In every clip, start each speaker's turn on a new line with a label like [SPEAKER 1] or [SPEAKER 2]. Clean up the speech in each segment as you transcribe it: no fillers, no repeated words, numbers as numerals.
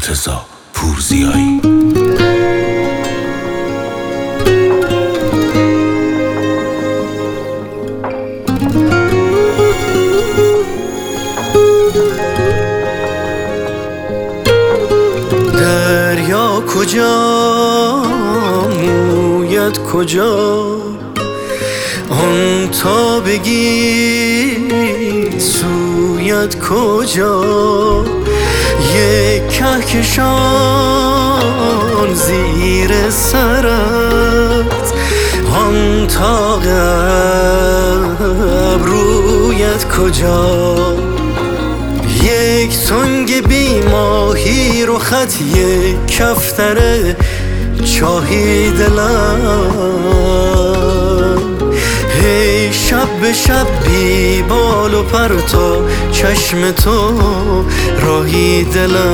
[SPEAKER 1] مرتضی پورزیایی.
[SPEAKER 2] دریا کجا مویت کجا، آن تا بگی سویت کجا، یک کهکشان زیر سرت، آن تا ابرویت کجا، یک سنگ بی ماهی رو خط، یک کفتر چاهی دلم، هی شب به شب بی بال و پر تا چشم تو راهی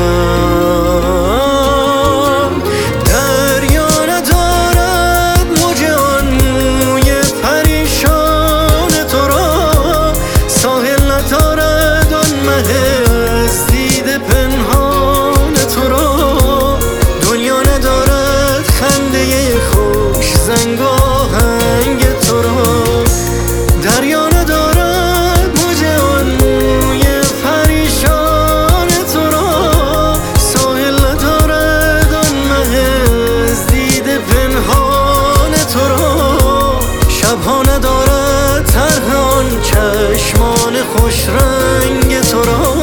[SPEAKER 2] دلم. دریا ندارد موج آن موی پریشان تو را، ساحل ندارد آن مه از دیده پنهان تو را، دنیا ندارد خنده خوش زنگ آهنگ تو را، دریا ندارد موج آن موی پریشان تو را، ساحل ندارد آن مه از دیده پنهان تو را، شبها ندارد طرح آن چشمان خوش رنگ تو را.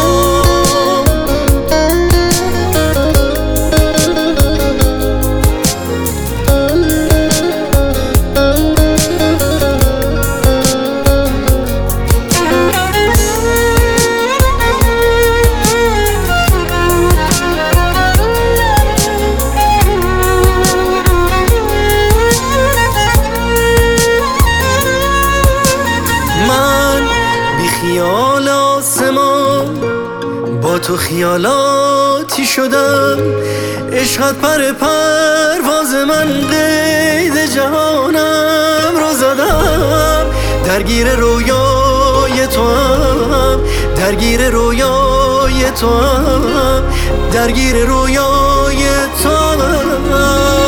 [SPEAKER 2] خیال آسمان با تو خیالاتی شدم، عشقت پر پرواز من قید جهانم رو زدم، درگیر رویای تو هم، درگیر رویای تو هم، درگیر رویای تو هم.